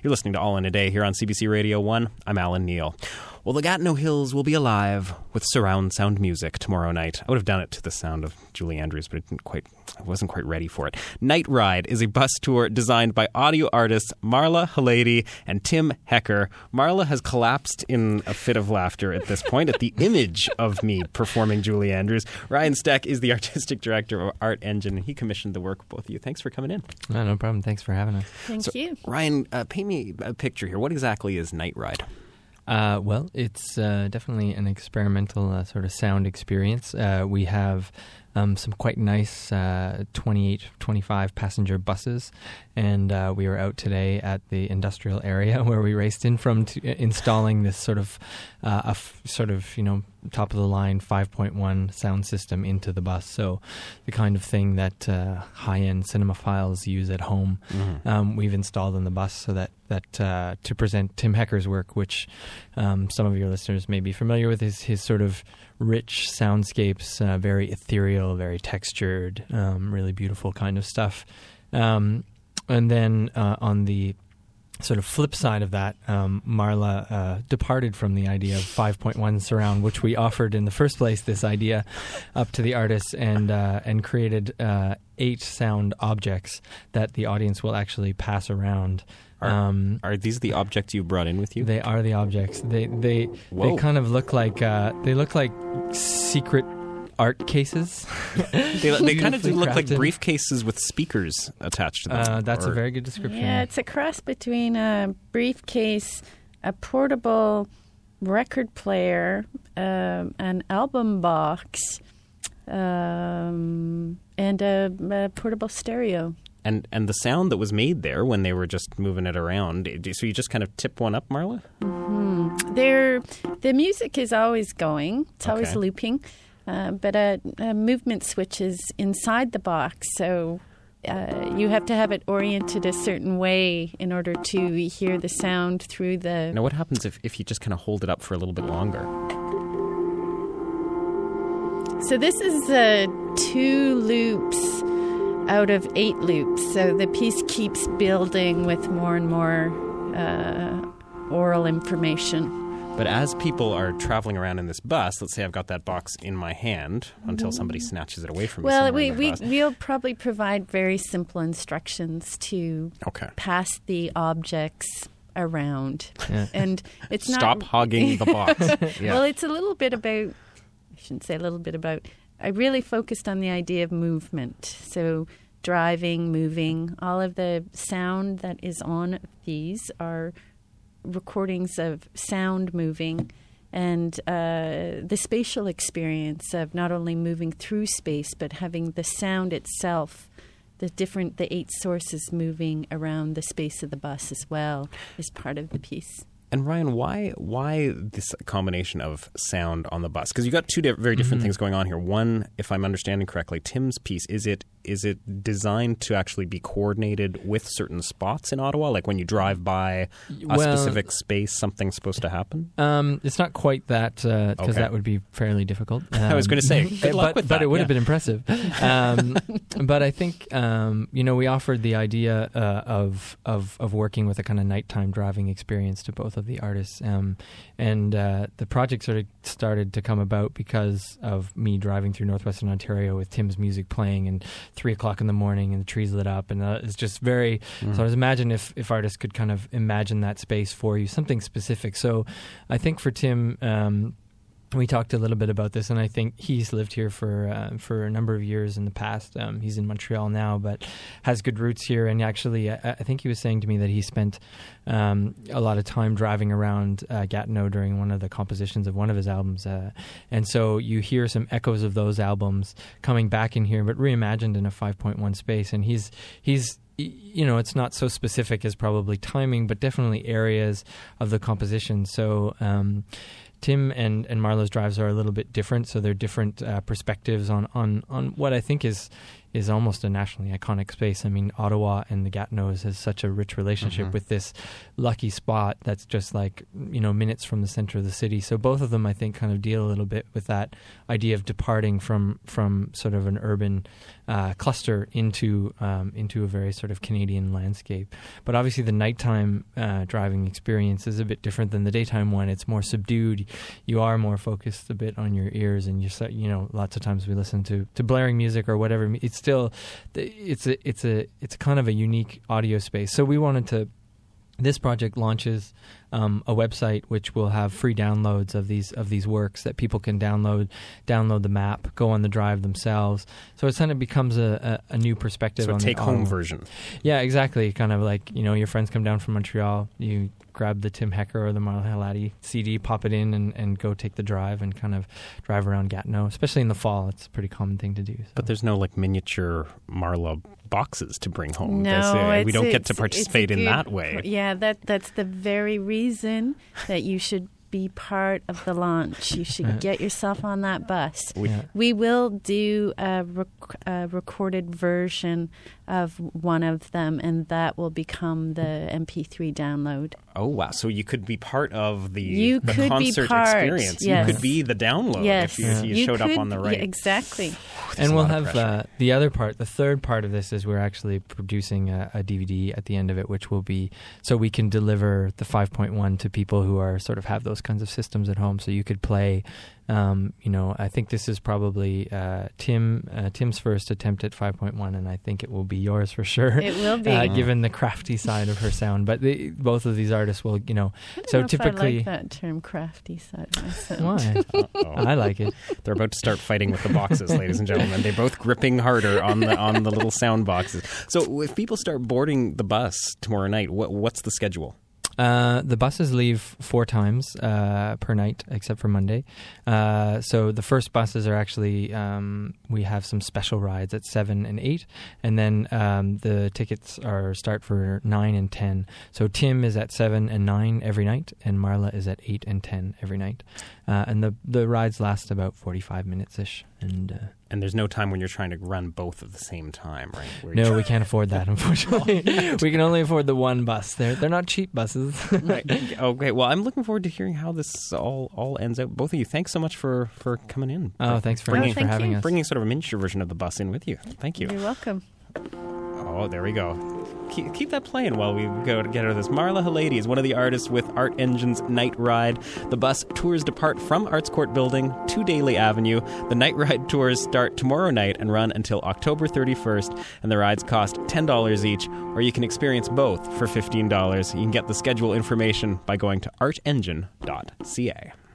You're listening to All in a Day here on CBC Radio 1. I'm Alan Neal. Well, the Gatineau Hills will be alive with surround sound music tomorrow night. I would have done it to the sound of Julie Andrews, but I wasn't quite ready for it. Night Ride is a bus tour designed by audio artists Marla Halady and Tim Hecker. Marla has collapsed in a fit of laughter at this point at the image of me performing Julie Andrews. Ryan Steck is the artistic director of Art Engine, and he commissioned the work of both of you. Thanks for coming in. No problem. Thanks for having us. Thank you. Ryan, paint me a picture here. What exactly is Night Ride? Well, it's definitely an experimental sort of sound experience. We have some quite nice 28, 25 passenger buses, and we were out today at the industrial area where we raced in from installing this sort of top of the line 5.1 sound system into the bus. So the kind of thing that high-end cinemaphiles use at home, we've installed in the bus so that to present Tim Hecker's work, which some of your listeners may be familiar with, is his sort of rich soundscapes, very ethereal, very textured, really beautiful kind of stuff. And then on the sort of flip side of that, Marla departed from the idea of 5.1 surround, which we offered in the first place, this idea up to the artists, and created 8 sound objects that the audience will actually pass around. Are these the objects you brought in with you? They are the objects. They kind of look like secret art cases. they kind of look like briefcases with speakers attached to them. That's a very good description. Yeah, it's a cross between a briefcase, a portable record player, an album box, and a portable stereo. And the sound that was made there when they were just moving it around, so you just kind of tip one up, Marla? Mm-hmm. The music is always going. It's always looping. But a movement switch is inside the box, so you have to have it oriented a certain way in order to hear the sound through the... Now, what happens if you just kind of hold it up for a little bit longer? So this is 2 loops out of 8 loops, so the piece keeps building with more and more oral information. But as people are traveling around in this bus, let's say I've got that box in my hand until somebody snatches it away from me. Well, we'll probably provide very simple instructions to pass the objects around. Yeah. And it's Stop hogging the box. Yeah. Well, it's a little bit about, I shouldn't say a little bit about, I really focused on the idea of movement. So driving, moving, all of the sound that is on these are recordings of sound moving, and the spatial experience of not only moving through space but having the sound itself, the 8 sources moving around the space of the bus as well, is part of the piece. And Ryan, why this combination of sound on the bus? Because you got 2 very different things going on here. One, if I'm understanding correctly, Tim's piece, is it designed to actually be coordinated with certain spots in Ottawa? Like when you drive by a specific space, something's supposed to happen? It's not quite that, because that would be fairly difficult. I was going to say, good luck with that. But it would have been impressive. But I think, we offered the idea of working with a kind of nighttime driving experience to both of the artists. And the project sort of started to come about because of me driving through northwestern Ontario with Tim's music playing and 3 o'clock in the morning and the trees lit up, and it's just very so I was imagine if artists could kind of imagine that space for you, something specific. So I think for Tim, we talked a little bit about this, and I think he's lived here for a number of years in the past. He's in Montreal now, but has good roots here. And actually, I think he was saying to me that he spent a lot of time driving around Gatineau during one of the compositions of one of his albums. And so you hear some echoes of those albums coming back in here, but reimagined in a 5.1 space. And he's it's not so specific as probably timing, but definitely areas of the composition. So Tim and Marla's drives are a little bit different, so they're different perspectives on what I think is almost a nationally iconic space. I mean, Ottawa and the Gatineaus has such a rich relationship with this lucky spot that's just like, minutes from the center of the city. So both of them, I think, kind of deal a little bit with that idea of departing from sort of an urban cluster into a very sort of Canadian landscape. But obviously the nighttime driving experience is a bit different than the daytime one. It's more subdued. You are more focused a bit on your ears, and lots of times we listen to blaring music or whatever. It's still, it's a kind of a unique audio space. So we wanted to. This project launches a website which will have free downloads of these works that people can download the map, go on the drive themselves. So it kind of becomes a new perspective. So on a take-home version. Yeah, exactly. Kind of like, your friends come down from Montreal, you grab the Tim Hecker or the Marla Halati CD, pop it in, and go take the drive and kind of drive around Gatineau. Especially in the fall, it's a pretty common thing to do. So. But there's no miniature Marla boxes to bring home. No, we don't get to participate in that way. Yeah, that's the very reason that you should be part of the launch. You should get yourself on that bus. We will do a recorded version of one of them, and that will become the MP3 download. Oh, wow. So you could be part of the concert experience. Yes. You could be the download if you showed up on the right. Yeah, exactly. And we'll have the other part, the third part of this is we're actually producing a DVD at the end of it, which will be so we can deliver the 5.1 to people who are sort of have those kinds of systems at home. So you could play, I think this is probably Tim's first attempt at 5.1, and I think it will be yours for sure. It will be. Given the crafty side of her sound. But both of these artists will, I don't so know typically. if I like that term, crafty side of my sound. Why? I like it. They're about to start fighting with the boxes, ladies and gentlemen. They're both gripping harder on the little sound boxes. So if people start boarding the bus tomorrow night, what's the schedule? The buses leave 4 times per night, except for Monday. So the first buses are actually, we have some special rides at 7 and 8, and then the tickets start for 9 and 10. So Tim is at 7 and 9 every night, and Marla is at 8 and 10 every night. And the rides last about 45 minutes-ish. And there's no time when you're trying to run both at the same time, right? No, we can't afford that, unfortunately. We can only afford the one bus. They're not cheap buses. Right. Okay. Well, I'm looking forward to hearing how this all ends out. Both of you, thanks so much for coming in. Oh, thanks very much for having us. Bringing sort of a miniature version of the bus in with you. Thank you. You're welcome. Oh, there we go. Keep that playing while we go to get out of this. Marla Halati is one of the artists with Art Engine's Night Ride. The bus tours depart from Arts Court Building to Daly Avenue. The Night Ride tours start tomorrow night and run until October 31st, and the rides cost $10 each, or you can experience both for $15. You can get the schedule information by going to artengine.ca.